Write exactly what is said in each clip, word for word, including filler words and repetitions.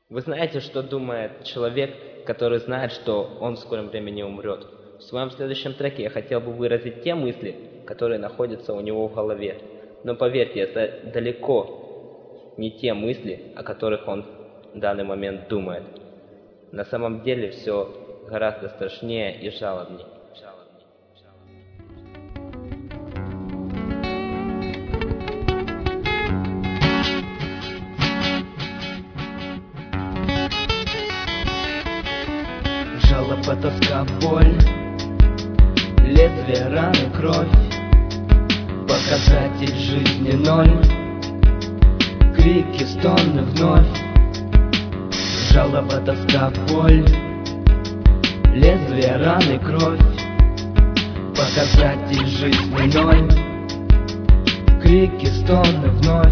Вы знаете, что думает человек, который знает, что он в скором времени умрет? В своем следующем треке я хотел бы выразить те мысли, которые находятся у него в голове. Но поверьте, это далеко не те мысли, о которых он в данный момент думает. На самом деле все гораздо страшнее и жалобнее. Жалоба, тоска, боль, лезвие, раны, кровь, показатель жизни ноль, крики, стоны вновь. Жалоба, тоска, боль, лезвие, раны, кровь, показатель жизни ноль, крики, стоны вновь.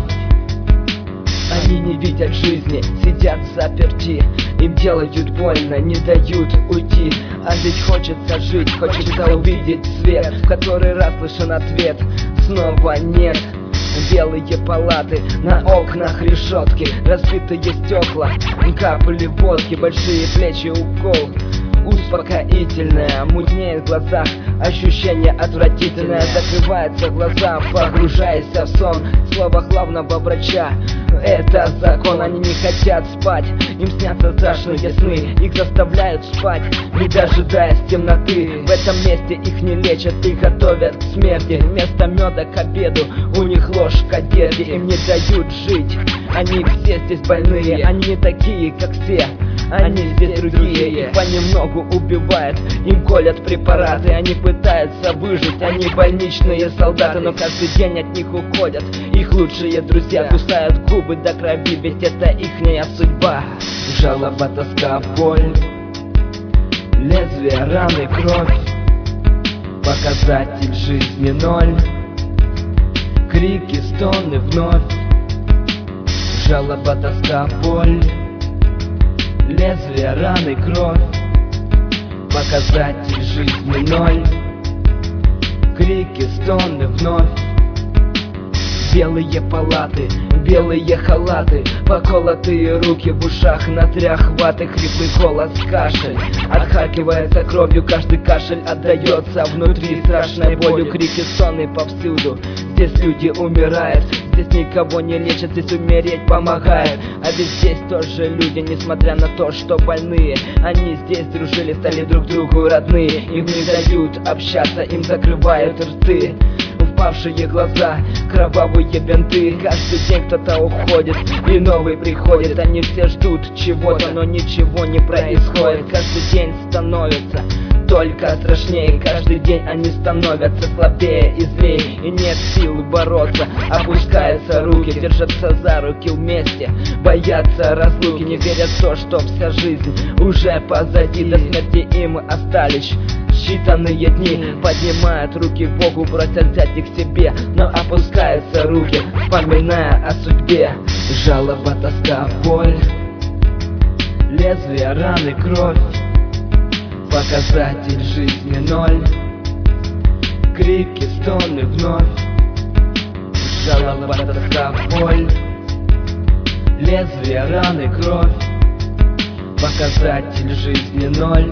Они не видят жизни, сидят заперти, им делают больно, не дают уйти. А ведь хочется жить, хочется увидеть свет. В который раз слышен ответ, снова нет. Белые палаты, на окнах решетки, разбитые стекла, капли водки, большие плечи, укол успокоительное, мутнеет в глазах, ощущение отвратительное. Закрываются глаза, погружаясь в сон. Слово главного врача — это закон. Они не хотят спать, им снятся страшные сны, их заставляют спать, не дожидаясь темноты. В этом месте их не лечат и готовят к смерти. Вместо меда к обеду у них ложка дерги. Им не дают жить, они все здесь больные. Они не такие, как все, они здесь другие. Их понемногу убивают, им колят препараты. Они пытаются выжить, они больничные солдаты. Но каждый день от них уходят их лучшие друзья. Кусают губы до крови, ведь это ихняя судьба. Жалоба, тоска, боль, лезвие, раны, кровь, показатель жизни ноль, крики, стоны вновь. Жалоба, тоска, боль, лезвие, раны, кровь, показатель жизни ноль, крики, стоны вновь. Белые палаты, белые халаты, поколотые руки, в ушах натряхваты, хриплый голос, кашель отхаркивается кровью, каждый кашель отдается внутри страшной болью. Крики, стоны повсюду, здесь люди умирают, здесь никого не лечат, здесь умереть помогает. А ведь здесь тоже люди, несмотря на то, что больные. Они здесь дружили, стали друг другу родные. Им не дают общаться, им закрывают рты, упавшие глаза, кровавые бинты. Каждый день кто-то уходит и новый приходит. Они все ждут чего-то, но ничего не происходит. Каждый день становится только страшнее. Каждый день они становятся слабее и злее. И нет сил бороться, опускаются руки, держатся за руки вместе, боятся разлуки. Не верят в то, что вся жизнь уже позади. До смерти им остались считанные дни. Поднимают руки к Богу, просят взять их себе, но опускаются руки, вспоминая о судьбе. Жалоба, тоска, боль, лезвие, раны, кровь, показатель жизни ноль, крики, стоны вновь. Жалоба, тоска, боль, лезвие, раны, кровь, показатель жизни ноль,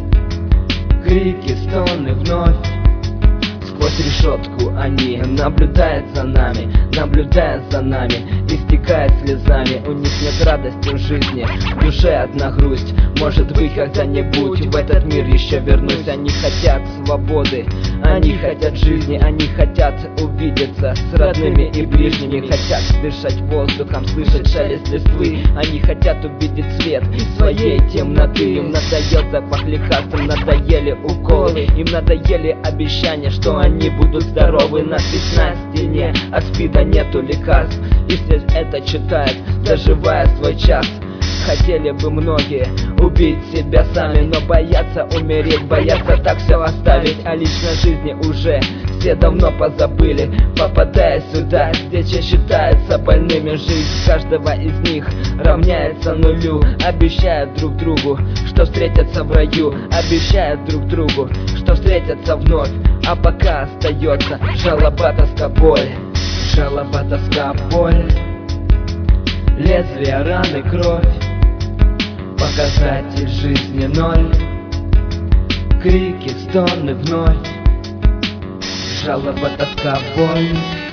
крики, стоны вновь. Сквозь решетку они наблюдают за нами, наблюдают за нами, истекают слезами. У них нет радости в жизни, в душе одна грусть. Может быть, когда-нибудь в этот мир еще вернусь. Они хотят свободы, они хотят жизни, они хотят увидеться с родными и ближними. Хотят дышать воздухом, слышать шелест листвы. Они хотят увидеть свет своей темноты. Им надоел запах лекарств, им надоели уколы, им надоели обещания, что они будут здоровы. Надпись на стене: от СПИДа нету лекарств. И все это читают, доживая свой час. Хотели бы многие убить себя сами, но боятся умереть, боятся так все оставить. О личной жизни уже все давно позабыли. Попадая сюда, здесь же считаются больными. Жизнь каждого из них равняется нулю. Обещают друг другу, что встретятся в раю, обещают друг другу, что встретятся вновь. А пока остается жалоба, тоска, боль, жалоба, тоска, боль, лезвие, раны, кровь, показатель жизни ноль. Крики, стоны вновь, жалоба, тоска, боль.